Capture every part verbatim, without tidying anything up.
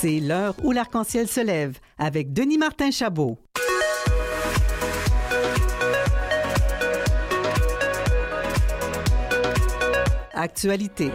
C'est l'heure où l'arc-en-ciel se lève avec Denis Martin-Chabot. Actualité.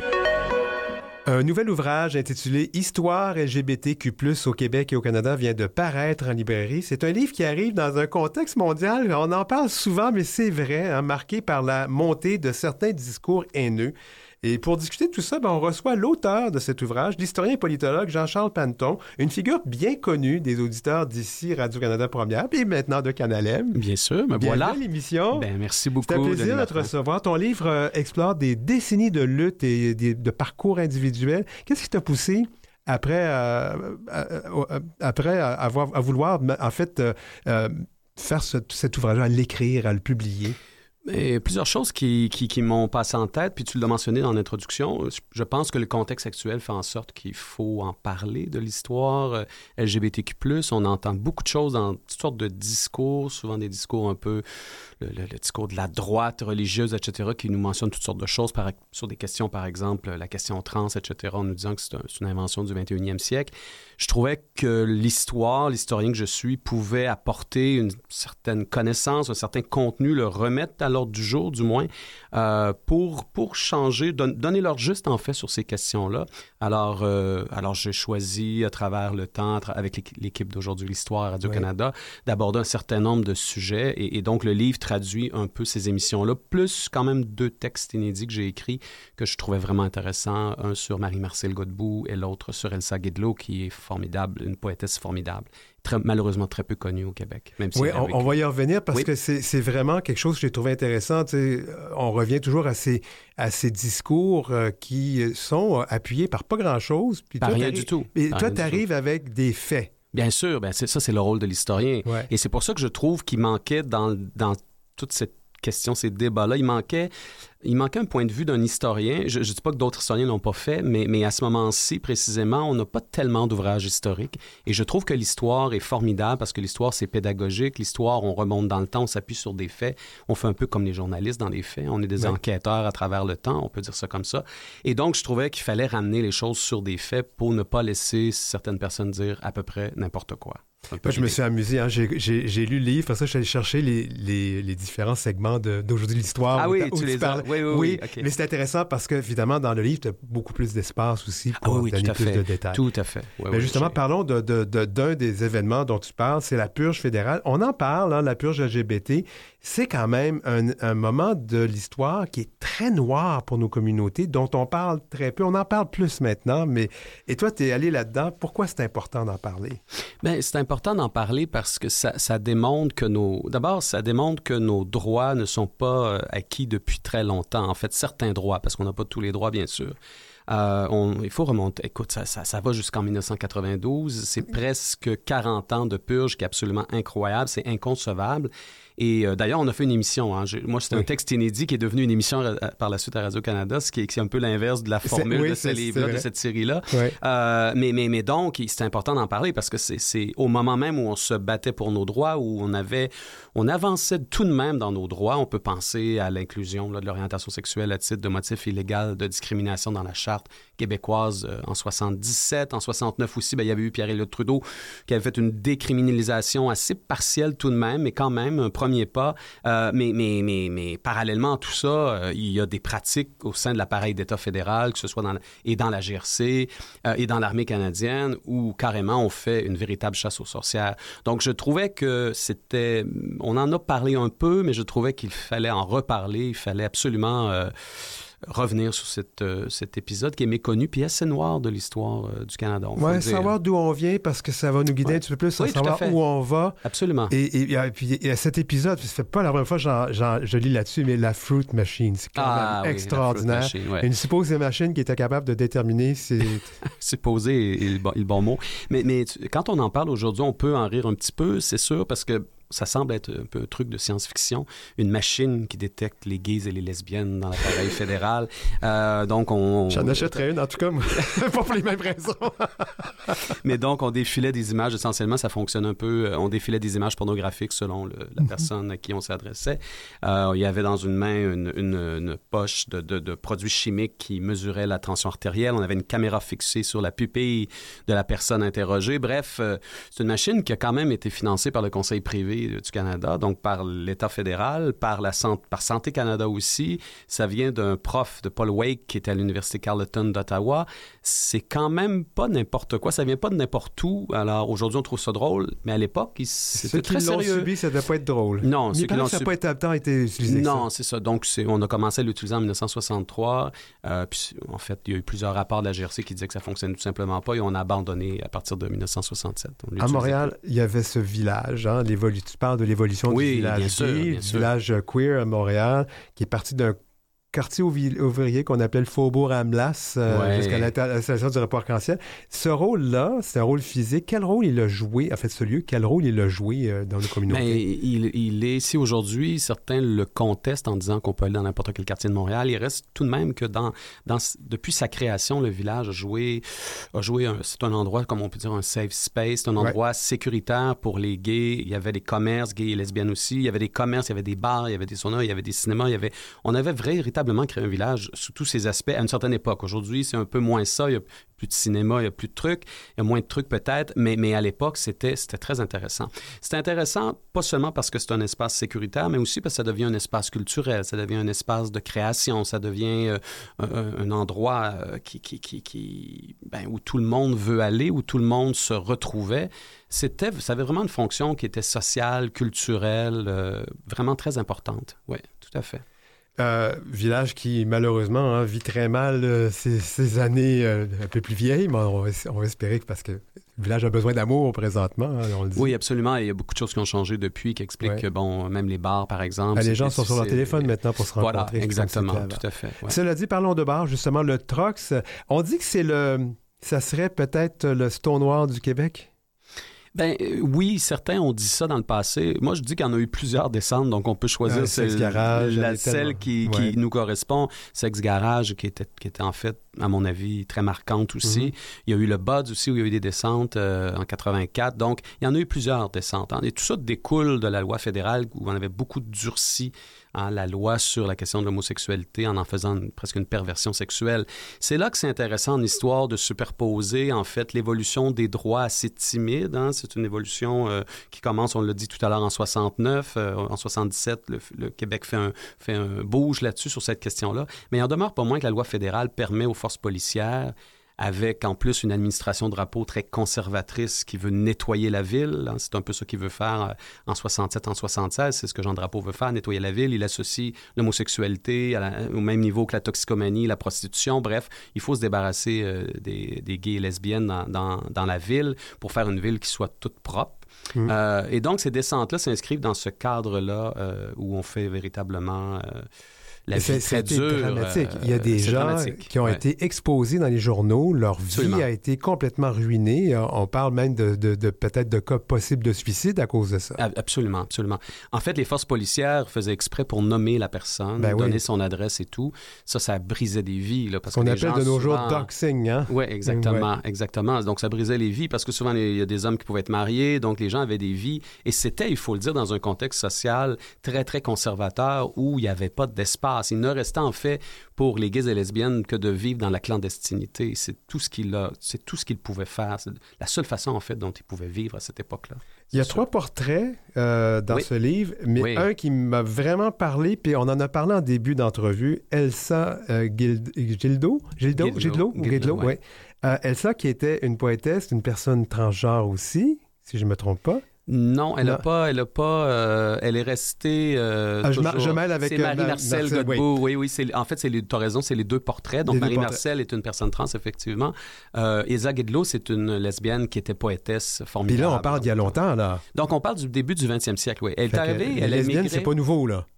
Un nouvel ouvrage intitulé « Histoire L G B T Q plus, au Québec et au Canada » vient de paraître en librairie. C'est un livre qui arrive dans un contexte mondial, on en parle souvent, mais c'est vrai, hein, marqué par la montée de certains discours haineux. Et pour discuter de tout ça, ben, on reçoit l'auteur de cet ouvrage, l'historien et politologue Jean-Charles Panneton, une figure bien connue des auditeurs d'ici Radio-Canada Première, puis maintenant de Canal M. Bien sûr, me voilà. Bienvenue à l'émission. Ben, merci beaucoup. C'est un plaisir de te recevoir. Ton livre euh, explore des décennies de lutte et des, de parcours individuels. Qu'est-ce qui t'a poussé après, euh, euh, après avoir, à vouloir, en fait, euh, euh, faire ce, cet ouvrage, à l'écrire, à le publier? Et plusieurs choses qui, qui, qui m'ont passé en tête, puis tu l'as mentionné dans l'introduction. Je pense que le contexte actuel fait en sorte qu'il faut en parler de l'histoire L G B T Q plus. On entend beaucoup de choses dans toutes sortes de discours, souvent des discours un peu, le, le, le discours de la droite religieuse, et cetera, qui nous mentionnent toutes sortes de choses par, sur des questions, par exemple, la question trans, et cetera, en nous disant que c'est, un, c'est une invention du vingt et unième siècle. Je trouvais que l'histoire, l'historien que je suis, pouvait apporter une certaine connaissance, un certain contenu, le remettre à l'ordre du jour, du moins, euh, pour, pour changer, don, donner leur juste, en fait, sur ces questions-là. Alors, euh, alors j'ai choisi, à travers le temps, tra- avec l'équipe d'Aujourd'hui l'Histoire à Radio-Canada, oui, d'aborder un certain nombre de sujets. Et, et donc, le livre traduit un peu ces émissions-là, plus quand même deux textes inédits que j'ai écrits, que je trouvais vraiment intéressants. Un sur Marie-Marcel Godbout et l'autre sur Elsa Guédelot, qui est formidable, une poétesse formidable. Très, malheureusement très peu connue au Québec. Même si oui, on, on va y revenir parce oui. que c'est, c'est vraiment quelque chose que j'ai trouvé intéressant. Tu sais, on revient toujours à ces, à ces discours euh, qui sont appuyés par pas grand-chose. Puis par toi, rien du tout. Et par toi, tu arrives avec des faits. Bien sûr, ben c'est, ça, c'est le rôle de l'historien. Ouais. Et c'est pour ça que je trouve qu'il manquait dans, dans toute cette question, ces débats-là, il manquait, il manquait un point de vue d'un historien. Je ne dis pas que d'autres historiens ne l'ont pas fait, mais, mais à ce moment-ci, précisément, on n'a pas tellement d'ouvrages historiques. Et je trouve que l'histoire est formidable parce que l'histoire, c'est pédagogique. L'histoire, on remonte dans le temps, on s'appuie sur des faits. On fait un peu comme les journalistes dans les faits. On est des ouais. enquêteurs à travers le temps, on peut dire ça comme ça. Et donc, je trouvais qu'il fallait ramener les choses sur des faits pour ne pas laisser certaines personnes dire à peu près n'importe quoi. Moi, je me suis amusé. Hein. J'ai, j'ai, j'ai lu le livre. Après ça, je suis allé chercher les, les, les différents segments de, d'Aujourd'hui l'Histoire. Ah oui, où tu, tu les as. Oui, oui, oui. oui okay. Mais c'est intéressant parce que, évidemment, dans le livre, tu as beaucoup plus d'espace aussi pour ah oui, donner plus fait. de détails. Tout à fait. Oui, mais oui, justement, j'ai... parlons de, de, de, d'un des événements dont tu parles, c'est la purge fédérale. On en parle, hein, la purge L G B T. C'est quand même un, un moment de l'histoire qui est très noir pour nos communautés, dont on parle très peu. On en parle plus maintenant, mais... Et toi, tu es allé là-dedans. Pourquoi c'est important d'en parler? Bien, c'est important d'en parler parce que ça, ça démontre que nos... D'abord, ça démontre que nos droits ne sont pas euh, acquis depuis très longtemps. En fait, certains droits, parce qu'on n'a pas tous les droits, bien sûr. Euh, on, il faut remonter. Écoute, ça, ça, ça va jusqu'en dix-neuf cent quatre-vingt-douze. C'est presque quarante ans de purge qui est absolument incroyable. C'est inconcevable. Et euh, d'ailleurs, on a fait une émission. Hein. J'ai, moi, c'était oui. un texte inédit qui est devenu une émission euh, par la suite à Radio-Canada, ce qui est, qui est un peu l'inverse de la formule oui, de ce livre-là, de cette série-là. Oui. Euh, mais, mais, mais donc, c'est important d'en parler parce que c'est, c'est au moment même où on se battait pour nos droits, où on avait, on avançait tout de même dans nos droits. On peut penser à l'inclusion là, de l'orientation sexuelle à titre de motif illégal de discrimination dans la Charte québécoise euh, en soixante-dix-sept. En soixante-neuf aussi, ben, il y avait eu Pierre-Éliott Trudeau qui avait fait une décriminalisation assez partielle tout de même, mais quand même un premier pas. Euh, mais, mais, mais, mais parallèlement à tout ça, euh, il y a des pratiques au sein de l'appareil d'État fédéral, que ce soit dans la, et dans la G R C euh, et dans l'armée canadienne, où carrément on fait une véritable chasse aux sorcières. Donc je trouvais que c'était... On en a parlé un peu, mais je trouvais qu'il fallait en reparler. Il fallait absolument... Euh, revenir sur cette, euh, cet épisode qui est méconnu puis assez noir de l'histoire euh, du Canada. Oui, savoir d'où on vient parce que ça va nous guider ouais. un petit peu plus à oui, savoir où on va. Absolument. Et, et, et puis et cet épisode, ça fait pas la première fois que j'en, j'en, je lis là-dessus, mais la Fruit Machine, c'est quand ah, même oui, extraordinaire. Machine, ouais. Une supposée machine qui était capable de déterminer si... supposée est le bon, le bon mot. Mais, mais tu, quand on en parle aujourd'hui, on peut en rire un petit peu, c'est sûr, parce que ça semble être un peu un truc de science-fiction, une machine qui détecte les gays et les lesbiennes dans l'appareil fédéral. Euh, donc, on... J'en achèterais une, en tout cas, moi. Pas pour les mêmes raisons. Mais donc, on défilait des images, essentiellement, ça fonctionne un peu, on défilait des images pornographiques selon le, la personne à qui on s'adressait. Euh, il y avait dans une main une, une, une poche de, de, de produits chimiques qui mesuraient la tension artérielle. On avait une caméra fixée sur la pupille de la personne interrogée. Bref, euh, c'est une machine qui a quand même été financée par le Conseil privé du Canada, donc par l'État fédéral, par, la, par Santé Canada aussi. Ça vient d'un prof de Paul Wake qui était à l'Université Carleton d'Ottawa. C'est quand même pas n'importe quoi. Ça vient pas de n'importe où. Alors, aujourd'hui, on trouve ça drôle, mais à l'époque, il, c'était très sérieux. Ceux qui l'ont subi, ça ne devait pas être drôle. Non, ceux qui l'ont ça n'a subi... pas été, tant été utilisé. Non, c'est ça. Donc, c'est, on a commencé à l'utiliser en dix-neuf cent soixante-trois. Euh, puis, en fait, il y a eu plusieurs rapports de la G R C qui disaient que ça ne fonctionnait tout simplement pas et on a abandonné à partir de dix-neuf cent soixante-sept. À Montréal, il y avait ce village. Hein, tu parles de l'évolution oui, du village bien sûr, gay, bien du sûr. village queer à Montréal, qui est parti d'un quartier ouvrier qu'on appelait le Faubourg Amblas euh, ouais. jusqu'à l'installation du rapport arc-en-ciel. Ce rôle-là, c'est un rôle physique. Quel rôle il a joué, en fait, ce lieu, quel rôle il a joué euh, dans nos communautés? Mais il, il est, si aujourd'hui, certains le contestent en disant qu'on peut aller dans n'importe quel quartier de Montréal, il reste tout de même que dans, dans, depuis sa création, le village a joué, a joué un, c'est un endroit, comme on peut dire, un safe space, c'est un endroit ouais. sécuritaire pour les gays. Il y avait des commerces, gays et lesbiennes aussi. Il y avait des commerces, il y avait des bars, il y avait des saunas, il y avait des cinémas. Il y avait, on avait véritablement créé un village sous tous ces aspects à une certaine époque. Aujourd'hui, c'est un peu moins ça. Il y a plus de cinéma, il y a plus de trucs. Il y a moins de trucs peut-être, mais, mais à l'époque, c'était, c'était très intéressant. C'était intéressant pas seulement parce que c'est un espace sécuritaire, mais aussi parce que ça devient un espace culturel, ça devient un espace de création, ça devient euh, un, un endroit euh, qui, qui, qui, qui, ben, où tout le monde veut aller, où tout le monde se retrouvait. C'était, ça avait vraiment une fonction qui était sociale, culturelle, euh, vraiment très importante. Oui, tout à fait. Euh, village qui, malheureusement, hein, vit très mal euh, ces, ces années euh, un peu plus vieilles, mais on va, on va espérer que parce que le village a besoin d'amour présentement, hein, on le dit. Oui, absolument. Et il y a beaucoup de choses qui ont changé depuis, qui expliquent ouais. que, bon, même les bars, par exemple... Ah, les gens sont sur leur téléphone maintenant pour se rencontrer. Voilà, exactement, tout à fait. Ouais. Cela dit, parlons de bars, justement, le Trox. On dit que c'est le... ça serait peut-être le Stonewall du Québec? Ben euh, oui, certains ont dit ça dans le passé. Moi, je dis qu'il y en a eu plusieurs descentes, donc on peut choisir ah, celle, garage, la, celle qui, ouais. qui nous correspond. Sex Garage, qui était, qui était en fait, à mon avis, très marquante aussi. Mm-hmm. Il y a eu le Buds aussi, où il y a eu des descentes euh, en quatre-vingt-quatre. Donc, il y en a eu plusieurs descentes. Hein. Et tout ça découle de la loi fédérale, où on avait beaucoup durci hein, la loi sur la question de l'homosexualité en en faisant une, presque une perversion sexuelle. C'est là que c'est intéressant en histoire de superposer, en fait, l'évolution des droits assez timides. Hein. C'est une évolution euh, qui commence, on l'a dit tout à l'heure, en soixante-neuf. Euh, en soixante-dix-sept, le, le Québec fait un, fait un bouge là-dessus, sur cette question-là. Mais il en demeure pas moins que la loi fédérale permet aux forces policières, avec en plus une administration drapeau très conservatrice qui veut nettoyer la ville. Hein. C'est un peu ce qu'il veut faire en soixante-sept, en soixante-seize. C'est ce que Jean Drapeau veut faire, nettoyer la ville. Il associe l'homosexualité à la, au même niveau que la toxicomanie, la prostitution. Bref, il faut se débarrasser euh, des, des gays et lesbiennes dans, dans, dans la ville pour faire une ville qui soit toute propre. Mmh. Euh, et donc, ces descentes-là s'inscrivent dans ce cadre-là euh, où on fait véritablement... Euh, La vie c'est, très dure. dramatique. Euh, Il y a des gens dramatique. qui ont ouais. été exposés dans les journaux. Leur Absolument. vie a été complètement ruinée. On parle même de, de, de peut-être de cas possibles de suicide à cause de ça. Absolument, absolument. En fait, les forces policières faisaient exprès pour nommer la personne, ben donner oui. son adresse et tout. Ça, ça brisait des vies. Là, parce Ce qu'on que appelle gens, de nos souvent... jours doxing, hein? Oui, exactement, ouais. exactement. Donc, ça brisait les vies parce que souvent, il y a des hommes qui pouvaient être mariés. Donc, les gens avaient des vies. Et c'était, il faut le dire, dans un contexte social très, très conservateur où il n'y avait pas d'espace. Il ne restait en fait pour les gays et lesbiennes que de vivre dans la clandestinité. C'est tout ce qu'il a, c'est tout ce qu'il pouvait faire. C'est la seule façon, en fait, dont il pouvait vivre à cette époque-là. Il y a trois portraits euh, dans oui. ce livre, mais oui. un qui m'a vraiment parlé, puis on en a parlé en début d'entrevue, Elsa euh, Gildo, Gildo, Gildo, Gildo, Gildo, oui. Euh, Elsa qui était une poétesse, une personne transgenre aussi, si je ne me trompe pas. Non, elle n'a pas, elle a pas, euh, elle est restée euh, ah, toujours... Je, je mêle avec... C'est Marie-Marcel Marcel, Godbout, oui, oui, oui. C'est, en fait, c'est les, t'as raison, c'est les deux portraits. Donc, Marie-Marcel est une personne trans, effectivement. Euh, Elsa Gildo, c'est une lesbienne qui était poétesse formidable. Puis là, on parle d'il y a longtemps, là. Donc, on parle du début du vingtième siècle, oui. Elle est arrivée, elle a lesbienne, migré... c'est pas nouveau, là.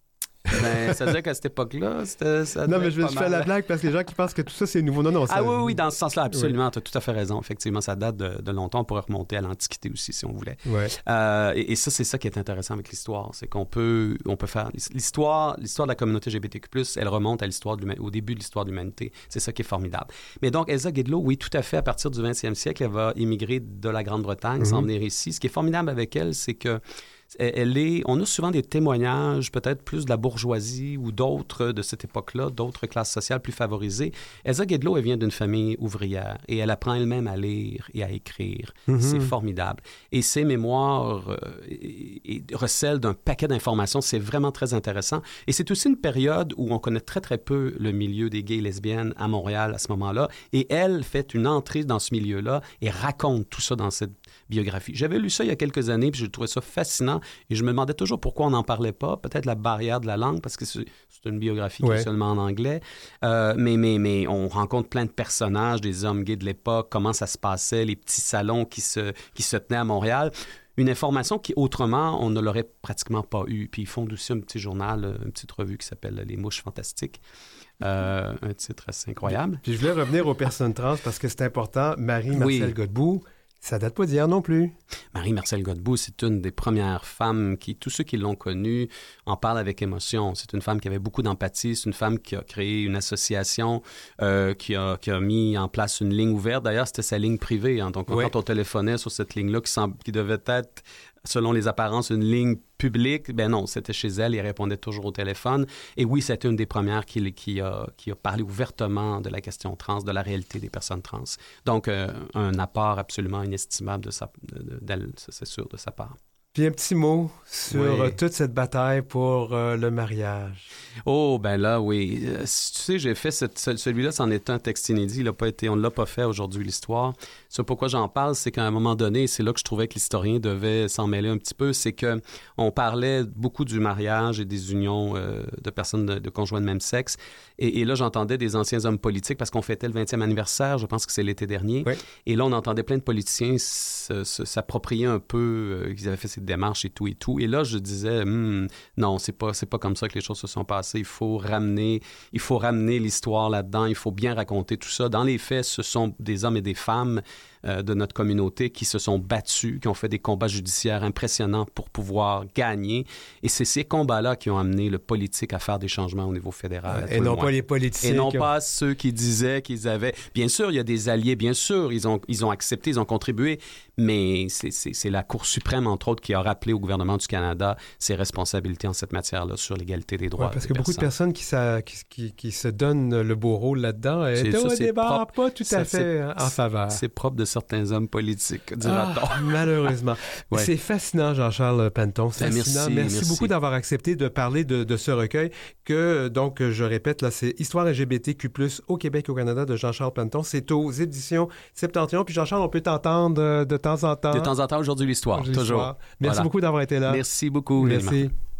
Ben, ça veut dire qu'à cette époque-là, c'était... Ça non, mais je, je fais mal. la blague parce que les gens qui pensent que tout ça, c'est nouveau. Non, non. Ça... Ah oui, oui, dans ce sens-là, absolument. Oui. Tu as tout à fait raison. Effectivement, ça date de, de longtemps. On pourrait remonter à l'Antiquité aussi, si on voulait. Ouais. Euh, et, et ça, c'est ça qui est intéressant avec l'histoire. C'est qu'on peut, on peut faire... L'histoire, l'histoire de la communauté L G B T Q plus, elle remonte à l'histoire de au début de l'histoire de l'humanité. C'est ça qui est formidable. Mais donc, Elsa Guédelot, oui, tout à fait, à partir du vingtième siècle, elle va immigrer de la Grande-Bretagne, mm-hmm. s'en venir ici. Ce qui est formidable avec elle, c'est que Elle est, on a souvent des témoignages, peut-être plus de la bourgeoisie ou d'autres de cette époque-là, d'autres classes sociales plus favorisées. Elsa Guédelot, elle vient d'une famille ouvrière et elle apprend elle-même à lire et à écrire. Mm-hmm. C'est formidable. Et ses mémoires euh, et, et recèlent d'un paquet d'informations. C'est vraiment très intéressant. Et c'est aussi une période où on connaît très, très peu le milieu des gays et lesbiennes à Montréal à ce moment-là. Et elle fait une entrée dans ce milieu-là et raconte tout ça dans cette biographie. J'avais lu ça il y a quelques années puis je trouvais ça fascinant. Et je me demandais toujours pourquoi on n'en parlait pas. Peut-être la barrière de la langue, parce que c'est, c'est une biographie ouais. qui est seulement en anglais. Euh, mais, mais, mais on rencontre plein de personnages, des hommes gays de l'époque, comment ça se passait, les petits salons qui se, qui se tenaient à Montréal. Une information qui, autrement, on ne l'aurait pratiquement pas eue. Puis ils font aussi un petit journal, une petite revue qui s'appelle « Les Mouches Fantastiques ». Euh, un titre assez incroyable. Puis je voulais revenir aux personnes trans parce que c'est important. Marie-Marcelle oui. Godbout, ça date pas d'hier non plus. Marie-Marcelle Godbout, c'est une des premières femmes qui, tous ceux qui l'ont connue, en parlent avec émotion. C'est une femme qui avait beaucoup d'empathie. C'est une femme qui a créé une association, euh, qui, a, qui a mis en place une ligne ouverte. D'ailleurs, c'était sa ligne privée. Hein. Donc, oui. quand on téléphonait sur cette ligne-là, qui, semble, qui devait être, selon les apparences, une ligne publique, ben non, c'était chez elle. Il répondait toujours au téléphone. Et oui, c'était une des premières qui, qui, a, qui a parlé ouvertement de la question trans, de la réalité des personnes trans. Donc, euh, un apport absolument inestimable de sa, de, d'elle, c'est sûr, de sa part. Puis un petit mot sur oui. toute cette bataille pour euh, le mariage. Oh, ben là, oui. Euh, tu sais, j'ai fait cette, celui-là, c'en est un texte inédit. Il a pas été, on ne l'a pas fait aujourd'hui, l'histoire. C'est pourquoi j'en parle, c'est qu'à un moment donné, c'est là que je trouvais que l'historien devait s'en mêler un petit peu, c'est que on parlait beaucoup du mariage et des unions euh, de personnes de, de conjoints de même sexe. Et, et là, j'entendais des anciens hommes politiques, parce qu'on fêtait le vingtième anniversaire, je pense que c'est l'été dernier. Oui. Et là, on entendait plein de politiciens se, se, s'approprier un peu, euh, qu'ils avaient fait ces démarches et tout et tout. Et là, je disais, hm, non, c'est pas, c'est pas comme ça que les choses se sont passées. Il faut ramener, il faut ramener l'histoire là-dedans. Il faut bien raconter tout ça. Dans les faits, ce sont des hommes et des femmes euh, de notre communauté qui se sont battus, qui ont fait des combats judiciaires impressionnants pour pouvoir gagner. Et c'est ces combats-là qui ont amené le politique à faire des changements au niveau fédéral. Et non pas les politiciens. Et non ont... pas ceux qui disaient qu'ils avaient... Bien sûr, il y a des alliés, bien sûr, ils ont, ils ont accepté, ils ont contribué, mais c'est, c'est, c'est la Cour suprême, entre autres, qui a rappelé au gouvernement du Canada ses responsabilités en cette matière-là sur l'égalité des droits. Ouais, parce que beaucoup de personnes qui, ça, qui, qui, qui se donnent le beau rôle là-dedans étaient au départ pas tout à ça, fait en faveur. C'est propre de certains hommes politiques, dira-t-on. Ah, malheureusement. Ouais. C'est fascinant, Jean-Charles Panton. C'est ben, fascinant. Merci, merci, merci beaucoup d'avoir accepté de parler de, de ce recueil que, donc, je répète, là, c'est Histoire L G B T Q plus, au Québec et au Canada de Jean-Charles Panton. C'est aux éditions Septentrion. Puis Jean-Charles, on peut t'entendre de temps en temps. De temps en temps, aujourd'hui, l'histoire. Aujourd'hui, toujours. L'histoire. Merci voilà. beaucoup d'avoir été là. Merci beaucoup. Merci.